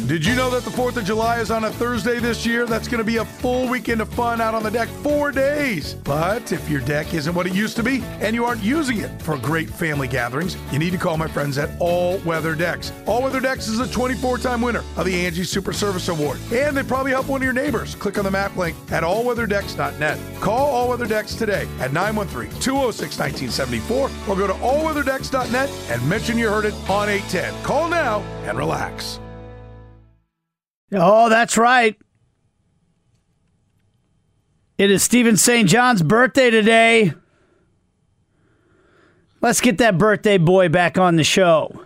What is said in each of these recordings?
Did you know that the 4th of July is on a Thursday this year? That's going to be a full weekend of fun out on the deck, 4 days. But if your deck isn't what it used to be and you aren't using it for great family gatherings, you need to call my friends at All Weather Decks. All Weather Decks is a 24-time winner of the Angie Super Service Award. And they probably help one of your neighbors. Click on the map link at allweatherdecks.net. Call All Weather Decks today at 913-206-1974 or go to allweatherdecks.net and mention you heard it on 810. Call now and relax. Oh, that's right. It is Stephen St. John's birthday today. Let's get that birthday boy back on the show.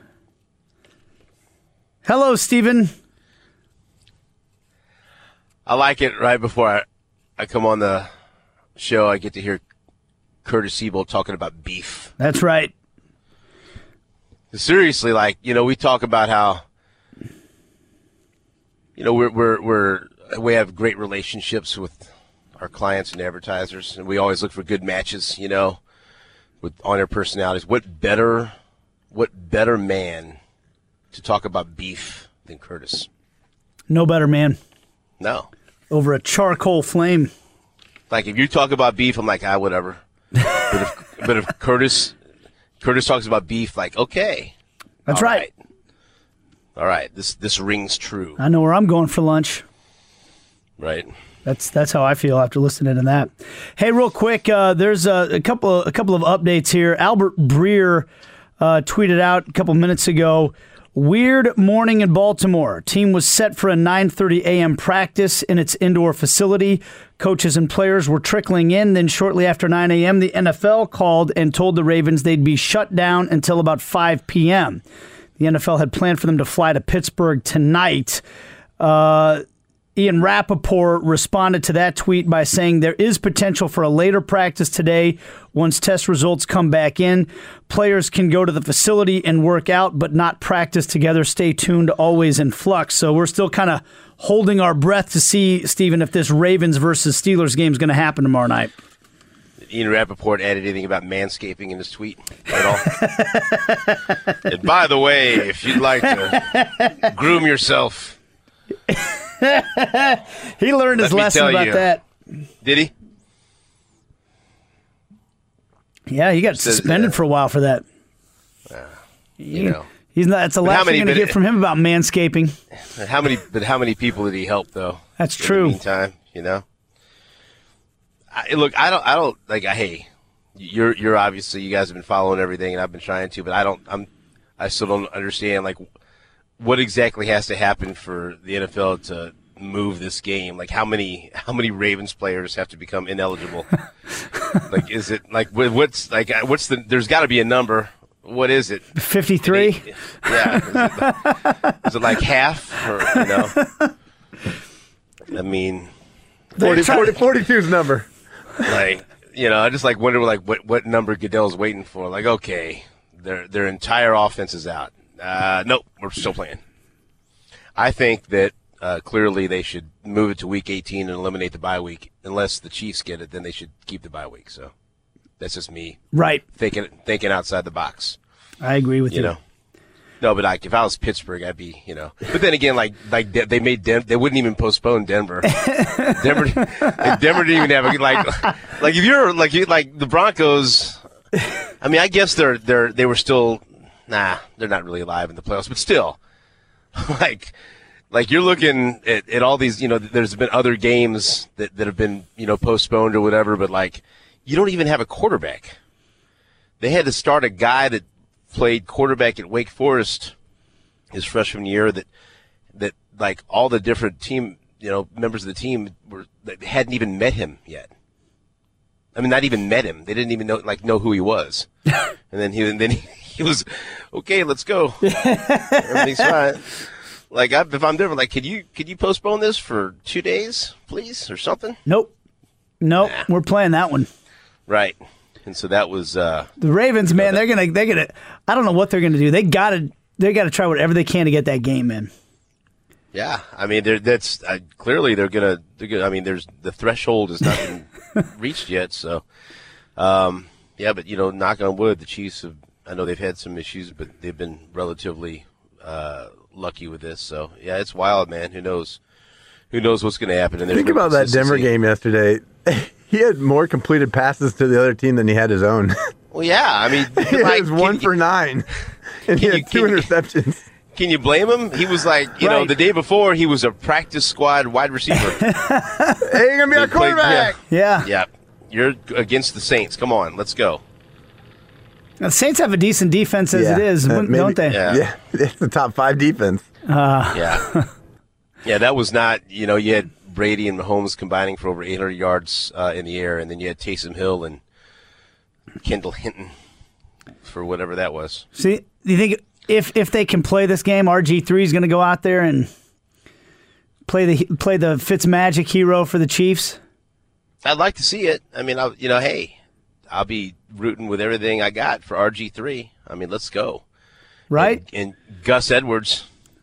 Hello, Stephen. I like it right before I come on the show. I get to hear Curtis Siebel talking about beef. That's right. Seriously, we talk about how, we have great relationships with our clients and advertisers, and we always look for good matches, with on-air personalities. What better man to talk about beef than Curtis? No better man. No. Over a charcoal flame. Like, if you talk about beef, I'm like, whatever. but if Curtis talks about beef, okay. That's right. All right, this rings true. I know where I'm going for lunch. Right. That's how I feel after listening to that. Hey, real quick, there's a couple of updates here. Albert Breer tweeted out a couple minutes ago. Weird morning in Baltimore. Team was set for a 9:30 a.m. practice in its indoor facility. Coaches and players were trickling in. Then shortly after 9 a.m., the NFL called and told the Ravens they'd be shut down until about 5 p.m. The NFL had planned for them to fly to Pittsburgh tonight. Ian Rappaport responded to that tweet by saying there is potential for a later practice today once test results come back in. Players can go to the facility and work out, but not practice together. Stay tuned, always in flux. So we're still kind of holding our breath to see, Stephen, if this Ravens versus Steelers game is going to happen tomorrow night. Did Ian Rappaport add anything about manscaping in his tweet at all? And by the way, if you'd like to groom yourself... He learned his lesson about that. Did he? Yeah, he got suspended for a while for that. He's not. That's the last thing you're going to get from him about manscaping. How many people did he help though? That's true. In the meantime, I don't hey, you're obviously, you guys have been following everything, and I've been trying to, but I still don't understand what exactly has to happen for the NFL to move this game? How many Ravens players have to become ineligible? Is it what's there's got to be a number. What is it? 53? Yeah. Is it half or I mean 42's number. I just wonder what number Goodell's waiting for. Okay, their entire offense is out. Nope, we're still playing. I think that clearly they should move it to Week 18 and eliminate the bye week. Unless the Chiefs get it, then they should keep the bye week. So that's just me, right? Thinking outside the box. I agree with you. No, but if I was Pittsburgh, I'd be, But then again, they made they wouldn't even postpone Denver. Denver didn't even have if you're the Broncos. I mean, I guess they were still. Nah, they're not really alive in the playoffs, but still, you're looking at all these, there's been other games that have been, postponed or whatever, but you don't even have a quarterback. They had to start a guy that played quarterback at Wake Forest his freshman year that all the different team, members of the team that hadn't even met him yet. I mean, not even met him. They didn't even know who he was. And then he was, okay, let's go. Everything's fine. If I'm different, could you postpone this for 2 days, please, or something? Nope. Nah. We're playing that one. Right. And so that was the Ravens, man. They're gonna. I don't know what they're gonna do. They gotta try whatever they can to get that game in. Yeah, I mean, that's clearly they're gonna. I mean, the threshold has not been reached yet. So, yeah, but knock on wood, the Chiefs have. I know they've had some issues, but they've been relatively lucky with this. So yeah, it's wild, man. Who knows? Who knows what's going to happen? And think about that Denver game yesterday. He had more completed passes to the other team than he had his own. Well, yeah. I mean, he was 1 for 9, and he had 2 interceptions. Can you blame him? He was like, you know, the day before he was a practice squad wide receiver. Hey, you're gonna be our quarterback. Yeah. You're against the Saints. Come on, let's go. The Saints have a decent defense as it is, don't they? Yeah, it's the top 5 defense. Yeah, that was not, you had Brady and Mahomes combining for over 800 yards in the air, and then you had Taysom Hill and Kendall Hinton for whatever that was. See, do you think if they can play this game, RG3 is going to go out there and play the Fitzmagic hero for the Chiefs? I'd like to see it. I mean, I'll be rooting with everything I got for RG3. I mean, let's go. Right? And Gus Edwards.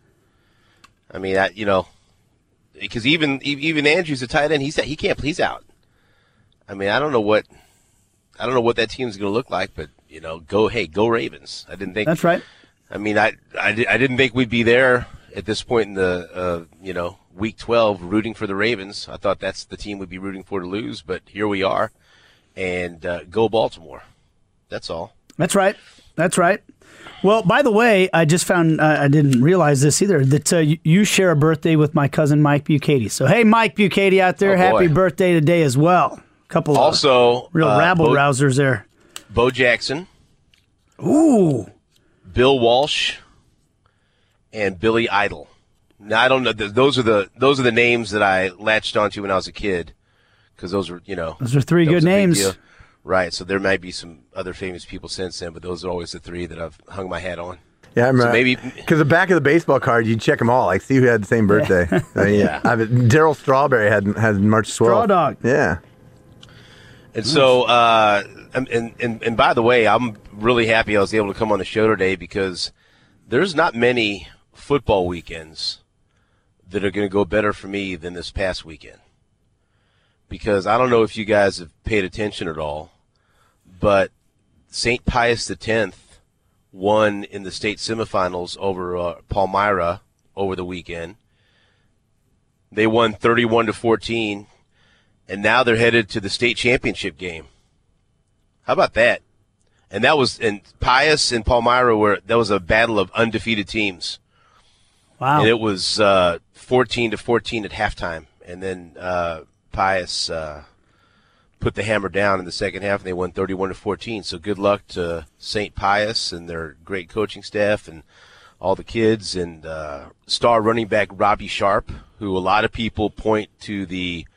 I mean, because even Andrews, the tight end, he's out. I mean, I don't know what that team's going to look like, but go Ravens. I didn't think that's right. I mean, I didn't think we'd be there at this point in the week 12 rooting for the Ravens. I thought that's the team we'd be rooting for to lose, but here we are. And go Baltimore. That's all. That's right. Well, by the way, I just found, I didn't realize this either, that you share a birthday with my cousin Mike Bucati. So, hey, Mike Bucati out there, happy birthday today as well. Couple also, real rabble-rousers there. Bo Jackson. Ooh. Bill Walsh. And Billy Idol. Now, I don't know. Those are the names that I latched onto when I was a kid. Because those are, those are 3 good names. Right, so there might be some other famous people since then, but those are always the 3 that I've hung my hat on. Yeah, I remember. So maybe because the back of the baseball card, you check them all, like see who had the same birthday. Yeah. Daryl Strawberry had March 12th. Straw Dog. Yeah. And so, and by the way, I'm really happy I was able to come on the show today because there's not many football weekends that are going to go better for me than this past weekend. Because I don't know if you guys have paid attention at all, but St. Pius X won in the state semifinals over Palmyra over the weekend. They won 31-14, and now they're headed to the state championship game. How about that? And Pius and Palmyra that was a battle of undefeated teams. Wow! And it was 14-14 at halftime, and then Pius put the hammer down in the second half, and they won 31-14. So good luck to St. Pius and their great coaching staff and all the kids and star running back Robbie Sharp, who a lot of people point to the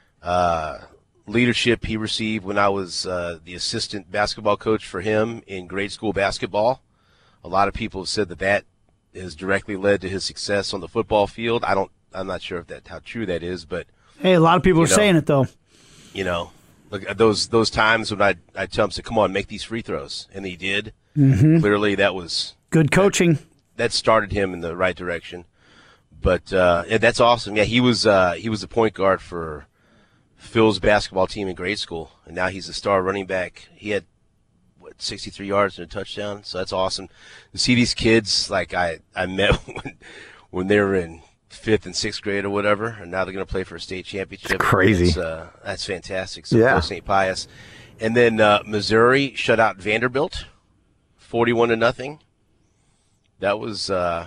leadership he received when I was the assistant basketball coach for him in grade school basketball. A lot of people have said that has directly led to his success on the football field. I'm not sure how true that is, but hey, a lot of people are saying it, though. Look at those times when I tell him, come on, make these free throws. And he did. Mm-hmm. Clearly that was good coaching. That started him in the right direction. But that's awesome. Yeah, he was the point guard for Phil's basketball team in grade school, and now he's a star running back. He had, 63 yards and a touchdown, so that's awesome. To see these kids, like I met when they were in 5th and 6th grade or whatever, and now they're going to play for a state championship. It's crazy. That's fantastic. So St. Pius. And then Missouri shut out Vanderbilt 41-0. That was,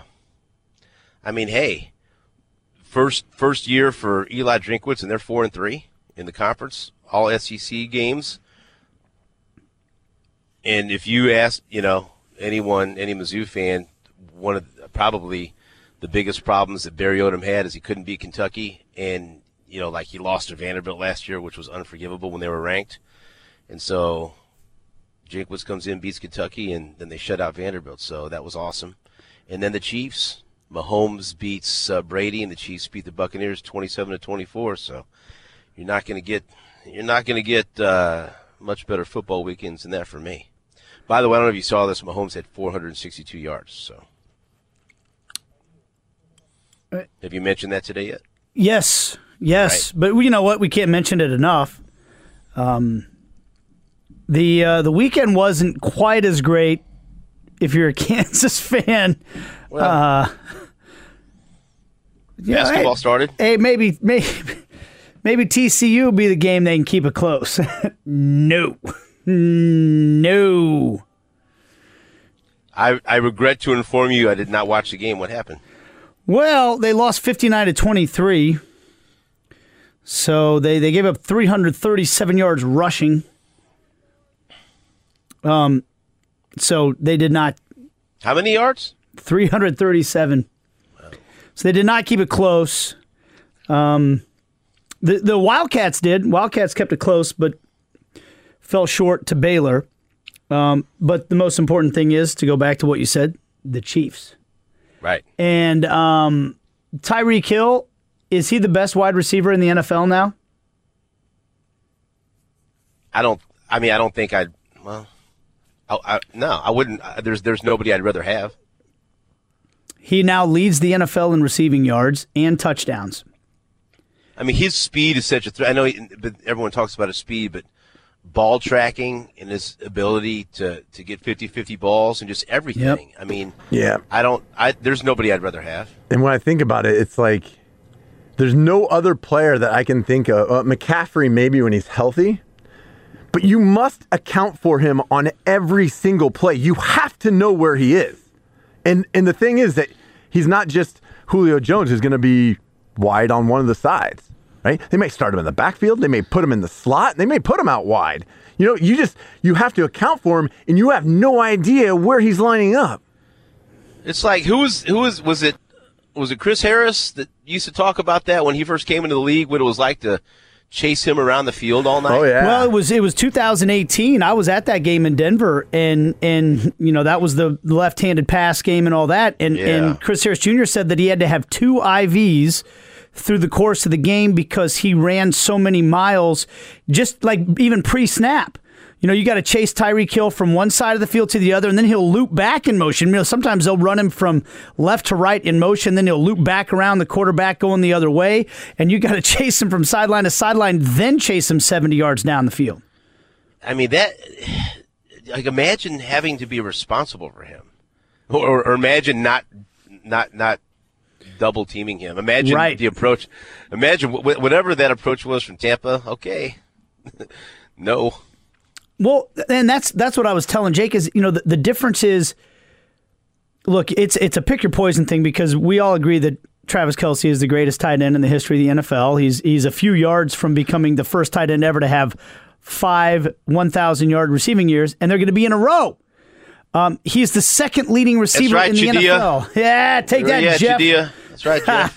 hey, first year for Eli Drinkwitz, and they're 4-3 in the conference, all SEC games. And if you ask, anyone, any Mizzou fan, one of probably the biggest problems that Barry Odom had is he couldn't beat Kentucky, and he lost to Vanderbilt last year, which was unforgivable when they were ranked. And so Drinkwitz comes in, beats Kentucky, and then they shut out Vanderbilt. So that was awesome. And then the Chiefs, Mahomes beats Brady, and the Chiefs beat the Buccaneers 27-24. So you're not going to get much better football weekends than that for me. By the way, I don't know if you saw this. Mahomes had 462 yards. So have you mentioned that today yet? Yes. Right. But you know what? We can't mention it enough. The weekend wasn't quite as great if you're a Kansas fan. Well, Basketball started. Hey, maybe TCU will be the game they can keep it close. No. I regret to inform you I did not watch the game. What happened? Well, they lost 59-23. So they gave up 337 yards rushing. So they did not. How many yards? 337. Wow. So they did not keep it close. The Wildcats did. Wildcats kept it close, but fell short to Baylor. But the most important thing is, to go back to what you said, the Chiefs. Right. And Tyreek Hill, is he the best wide receiver in the NFL now? I don't think I'd. Well, no, I wouldn't. There's nobody I'd rather have. He now leads the NFL in receiving yards and touchdowns. I mean, his speed is such a threat. I know everyone talks about his speed, but ball tracking and his ability to get 50-50 balls and just everything. Yep. I mean, yeah. There's nobody I'd rather have. And when I think about it, it's like there's no other player that I can think of. McCaffrey maybe when he's healthy, but you must account for him on every single play. You have to know where he is. And the thing is that he's not just Julio Jones who's going to be wide on one of the sides, right? They may start him in the backfield. They may put him in the slot. They may put him out wide. You know, you have to account for him, and you have no idea where he's lining up. It's like was it Chris Harris that used to talk about that when he first came into the league, what it was like to chase him around the field all night? Oh yeah. Well, it was 2018. I was at that game in Denver, and you know, that was the left-handed pass game and all that. And Chris Harris Jr. said that he had to have 2 IVs through the course of the game because he ran so many miles, just like even pre-snap. You know, you got to chase Tyreek Hill from one side of the field to the other, and then he'll loop back in motion. You know, sometimes they'll run him from left to right in motion, then he'll loop back around the quarterback going the other way, and you got to chase him from sideline to sideline, then chase him 70 yards down the field. I mean, like, imagine having to be responsible for him, or imagine not double teaming him. Imagine the approach. Imagine whatever that approach was from Tampa. Okay, no. Well, and that's what I was telling Jake is, you know, the difference is, look, it's a pick your poison thing because we all agree that Travis Kelce is the greatest tight end in the history of the NFL. He's a few yards from becoming the first tight end ever to have 5 1,000-yard receiving years, and they're going to be in a row. He's the second leading receiver in the NFL. Yeah, take that, Jeff. Chidea. That's right, Jeff.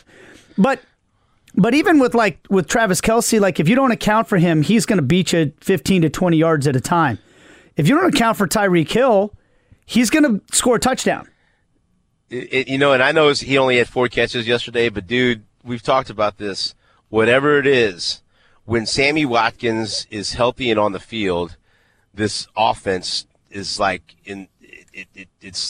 But even with Travis Kelce, like if you don't account for him, he's going to beat you 15 to 20 yards at a time. If you don't account for Tyreek Hill, he's going to score a touchdown. You know, and I know he only had 4 catches yesterday, but dude, we've talked about this. Whatever it is, when Sammy Watkins is healthy and on the field, this offense is like it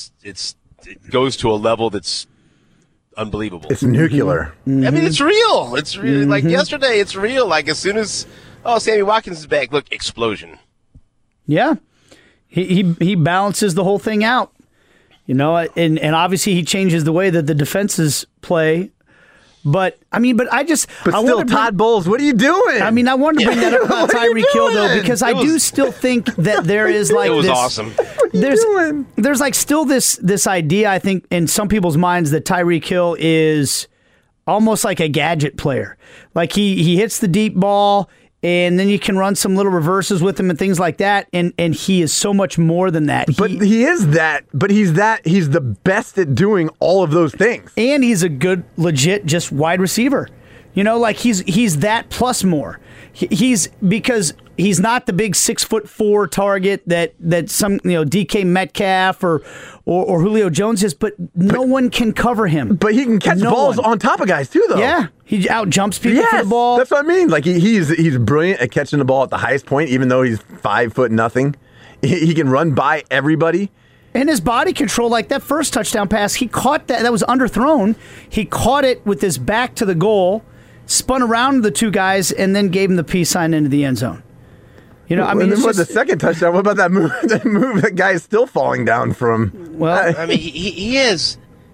goes to a level that's unbelievable. It's nuclear. Mm-hmm. I mean, it's real. It's really like yesterday. It's real. Like as soon as Sammy Watkins is back, look, explosion. Yeah, he balances the whole thing out. You know, and obviously he changes the way that the defenses play. But still, Todd Bowles, what are you doing? I mean, I wanted to bring that up about Tyreek Hill though, because I do still think that there is like it was this. Awesome. There's like still this idea, I think, in some people's minds that Tyreek Hill is almost like a gadget player. Like he hits the deep ball, and then you can run some little reverses with him and things like that. And he is so much more than that. But he is that. But he's the best at doing all of those things. And he's a good, legit, just wide receiver. You know, like he's that plus more. Because he's not the big 6'4" target that some DK Metcalf or Julio Jones is, but no one can cover him. But he can catch balls on top of guys too, though. Yeah, he out jumps people for the ball. That's what I mean. Like he's brilliant at catching the ball at the highest point, even though he's 5'0". He can run by everybody. And his body control, like that first touchdown pass, he caught that was underthrown. He caught it with his back to the goal, spun around the 2 guys, and then gave him the peace sign into the end zone. You know, I mean, and then the second touchdown? What about that move? That guy is still falling down from. Well, I mean, he is.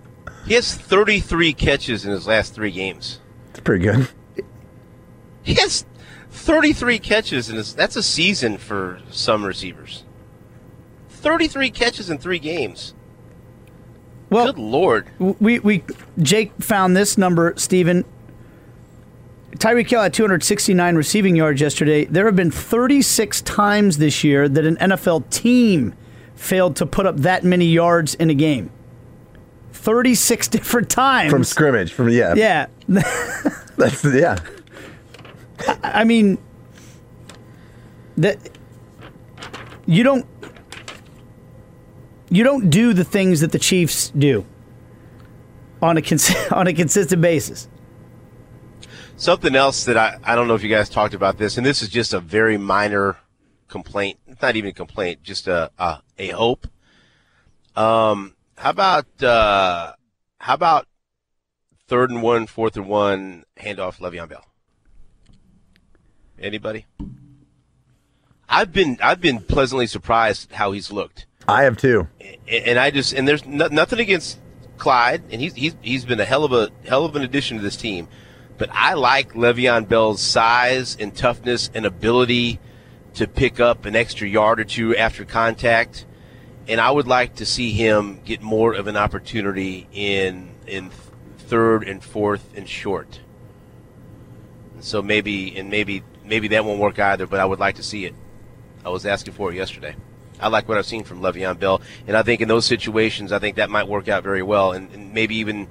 He has 33 catches in his last 3 games. It's pretty good. He has 33 catches in his. That's a season for some receivers. 33 catches in 3 games. Well, good Lord. Jake found this number, Steven. Tyreek Hill had 269 receiving yards yesterday. There have been 36 times this year that an NFL team failed to put up that many yards in a game. 36 different times. From scrimmage. Yeah. That's, yeah. I mean, that you don't do the things that the Chiefs do on a consistent basis. Something else that I don't know if you guys talked about this, and this is just a very minor complaint. It's not even a complaint, just a hope. How about 3rd and 1, 4th and 1 handoff Le'Veon Bell? Anybody? I've been pleasantly surprised at how he's looked. I have too. And there's nothing against Clyde, and he's been a hell of an addition to this team. But I like Le'Veon Bell's size and toughness and ability to pick up an extra yard or 2 after contact. And I would like to see him get more of an opportunity in 3rd and 4th and short. So maybe that won't work either, but I would like to see it. I was asking for it yesterday. I like what I've seen from Le'Veon Bell, and I think in those situations, I think that might work out very well. And maybe even,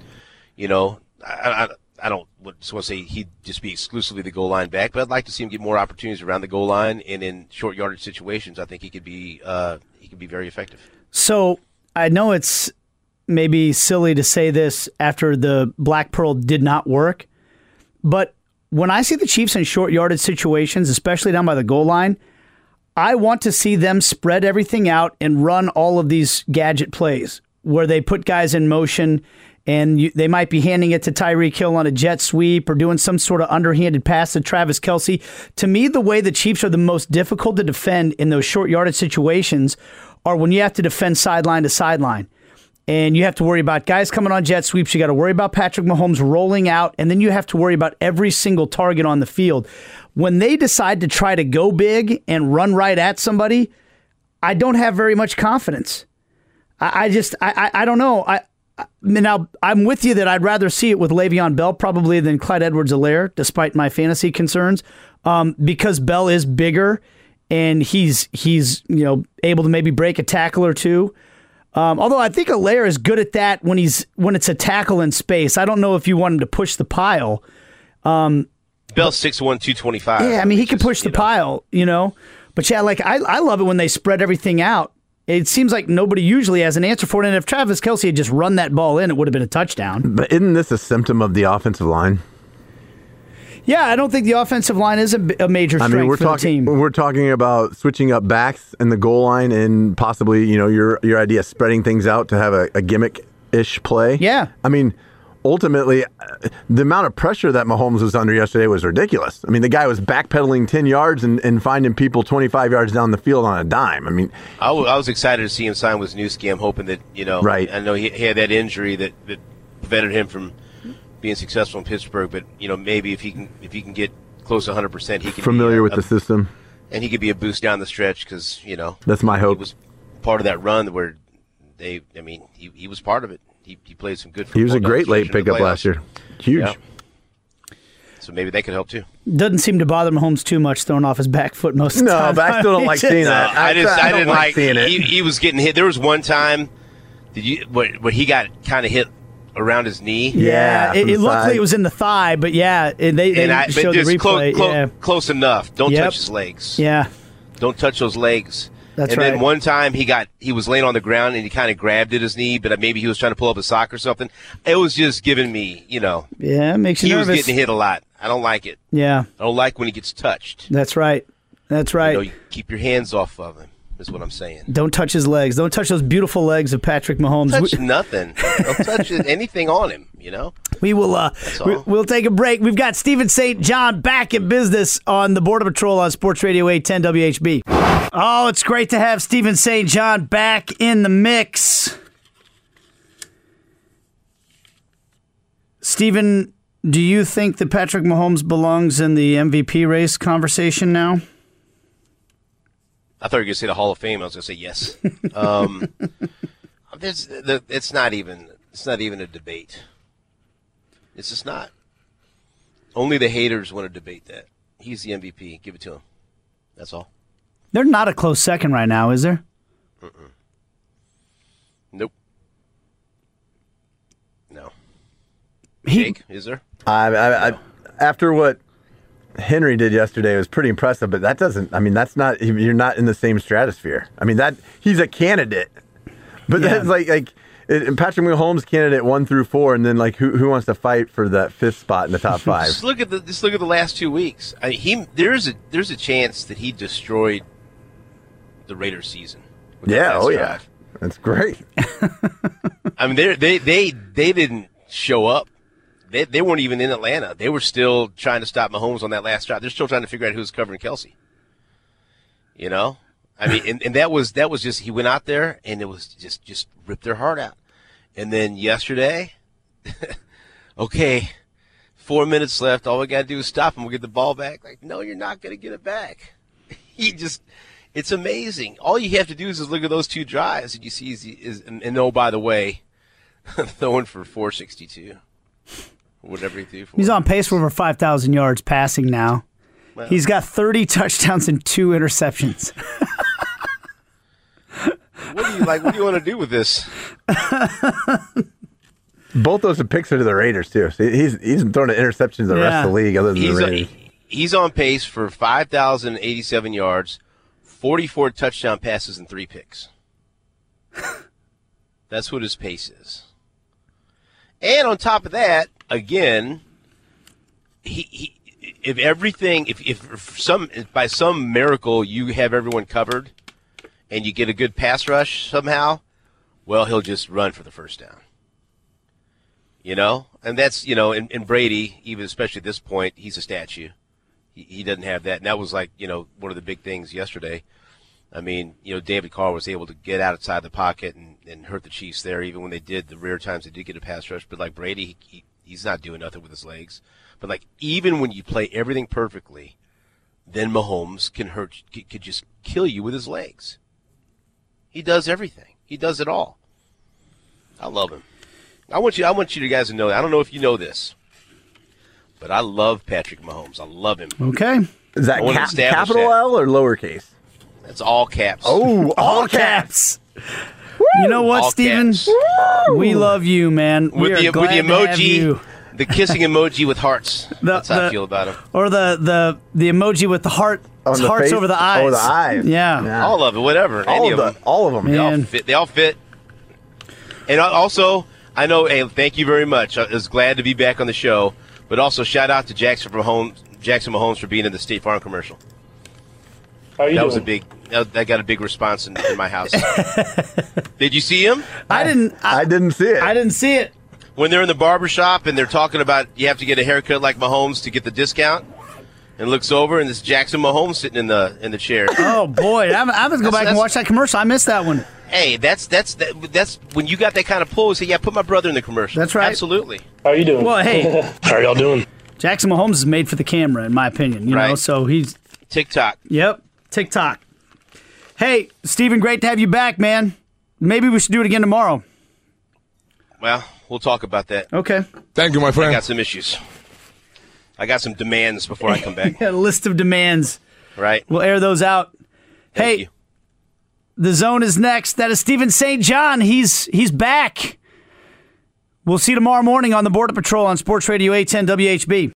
I don't just want to say he'd just be exclusively the goal line back, but I'd like to see him get more opportunities around the goal line and in short yardage situations. I think he could be very effective. So I know it's maybe silly to say this after the Black Pearl did not work, but when I see the Chiefs in short yardage situations, especially down by the goal line, I want to see them spread everything out and run all of these gadget plays where they put guys in motion and they might be handing it to Tyreek Hill on a jet sweep or doing some sort of underhanded pass to Travis Kelce. To me, the way the Chiefs are the most difficult to defend in those short yardage situations are when you have to defend sideline to sideline. And you have to worry about guys coming on jet sweeps. You got to worry about Patrick Mahomes rolling out, and then you have to worry about every single target on the field. When they decide to try to go big and run right at somebody, I don't have very much confidence. I don't know. Now, I'm with you that I'd rather see it with Le'Veon Bell probably than Clyde Edwards-Helaire, despite my fantasy concerns, because Bell is bigger and he's able to maybe break a tackle or 2. Although I think Helaire is good at that when it's a tackle in space. I don't know if you want him to push the pile. Bell's 6'1", 225. Yeah, I mean, he can push the pile, But yeah, I love it when they spread everything out. It seems like nobody usually has an answer for it. And if Travis Kelce had just run that ball in, it would have been a touchdown. But isn't this a symptom of the offensive line? Yeah, I don't think the offensive line is a major strength for the team. We're talking about switching up backs in the goal line and possibly, your idea of spreading things out to have a gimmick-ish play. Yeah. I mean, ultimately, the amount of pressure that Mahomes was under yesterday was ridiculous. I mean, the guy was backpedaling 10 yards and finding people 25 yards down the field on a dime. I mean, I was excited to see him sign with Wisniewski. I'm hoping that, right. I know he had that injury that prevented him from being successful in Pittsburgh, but maybe if he can get close to 100%, he can familiar with the system, and he could be a boost down the stretch because that's my hope. He was part of that run where he was part of it. He played some good football. He was a great late pickup last year. Huge. Yeah. So maybe they could help too. Doesn't seem to bother Mahomes too much throwing off his back foot most of the time. No, but I still don't like seeing that. I didn't like seeing it. He was getting hit. There was one time where he got kind of hit around his knee. Yeah, it looked like it was in the thigh, but yeah, they showed the replay. Close enough. Don't touch his legs. Yeah. Don't touch those legs. That's and right. Then one time he was laying on the ground and he kind of grabbed at his knee, but maybe he was trying to pull up a sock or something. It was just giving me, Yeah, it makes you nervous. He was getting hit a lot. I don't like it. Yeah. I don't like when he gets touched. That's right. You keep your hands off of him, is what I'm saying. Don't touch his legs. Don't touch those beautiful legs of Patrick Mahomes. Touch nothing. Don't touch anything on him, We will we'll take a break. We've got Steven St. John back in business on the Border Patrol on Sports Radio 810 WHB. Oh, it's great to have Steven St. John back in the mix. Steven, do you think that Patrick Mahomes belongs in the MVP race conversation now? I thought you were going to say the Hall of Fame. I was going to say yes. It's not even a debate. It's just not. Only the haters want to debate that. He's the MVP. Give it to him. That's all. They're not a close second right now, is there? Nope. No. Jake, is there? I after what Henry did yesterday, it was pretty impressive, but that doesn't, I mean, that's not, you're not in the same stratosphere. I mean, that he's a candidate, but that's like Patrick Mahomes candidate 1 through 4, and then like who wants to fight for that 5th spot in the top 5? Just look at the last 2 weeks. I mean, there's a chance that he destroyed the Raiders season. Yeah, yeah, that's great. I mean, they didn't show up. They weren't even in Atlanta. They were still trying to stop Mahomes on that last drive. They're still trying to figure out who's covering Kelsey. You know, I mean, and that was just, he went out there and it was just ripped their heart out. And then yesterday, okay, 4 minutes left. All we got to do is stop him. We'll get the ball back. Like, no, you're not going to get it back. It's amazing. All you have to do is look at those 2 drives and you see and oh, by the way, throwing for 462. Whatever he threw for. He's on pace for over 5,000 yards passing now. Well, he's got 30 touchdowns and 2 interceptions. What do you want to do with this? Both those are picks to the Raiders too. So he's thrown an interception to the rest of the league other than the Raiders. He's on pace for 5,087 yards, 44 touchdown passes, and 3 picks. That's what his pace is. And on top of that, again, if by some miracle you have everyone covered and you get a good pass rush somehow, well, he'll just run for the first down. You know? And that's, you know, in Brady, even especially at this point, he's a statue. He doesn't have that. And that was like, you know, one of the big things yesterday. I mean, you know, David Carr was able to get outside the pocket and hurt the Chiefs there, even when they did, the rare times they did get a pass rush. But like Brady, he's not doing nothing with his legs. But like, even when you play everything perfectly, then Mahomes could just kill you with his legs. He does everything. He does it all. I love him. I want you guys to know that. I don't know if you know this, but I love Patrick Mahomes. I love him. Okay. Is that capital L or lowercase? That's all caps. Oh, all caps. You know what, all Steven? Caps. We love you, man. With the emoji, the kissing emoji with hearts. That's how I feel about him. Or the emoji with the hearts face, over the eyes. Over the eyes. Yeah. All of it, whatever. All of them. They all fit. And also, I know, hey, thank you very much. I was glad to be back on the show. But also, shout out to Jackson Mahomes for being in the State Farm commercial. That got a big response in my house. Did you see him? I didn't see it. I didn't see it. When they're in the barbershop and they're talking about you have to get a haircut like Mahomes to get the discount, and looks over and it's Jackson Mahomes sitting in the chair. Oh boy, I'm gonna go back and watch that commercial. I missed that one. Hey, that's when you got that kind of pull. You say, yeah, put my brother in the commercial. That's right. Absolutely. How are you doing? Well, hey, how are y'all doing? Jackson Mahomes is made for the camera, in my opinion. You know, so he's TikTok. Yep. TikTok. Hey, Steven, great to have you back, man. Maybe we should do it again tomorrow. Well, we'll talk about that. Okay. Thank you, my friend. I got some issues. I got some demands before I come back. A list of demands. Right. We'll air those out. Thank you. The Zone is next. That is Steven St. John. He's back. We'll see you tomorrow morning on the Border Patrol on Sports Radio 810 WHB.